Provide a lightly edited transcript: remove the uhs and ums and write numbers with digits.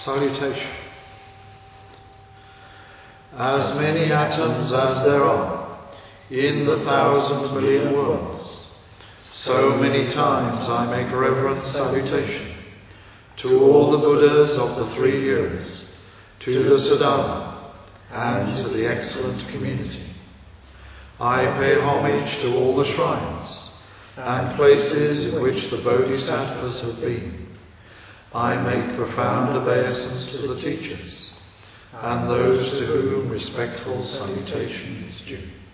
Salutation. As many atoms as there are in the 1,000 million worlds, so many times I make reverent salutation to all the Buddhas of the 3 years, to the Sadhana, and to the excellent community. I pay homage to all the shrines and places in which the Bodhisattvas have been. I make profound obeisance to the teachers and those to whom respectful salutation is due.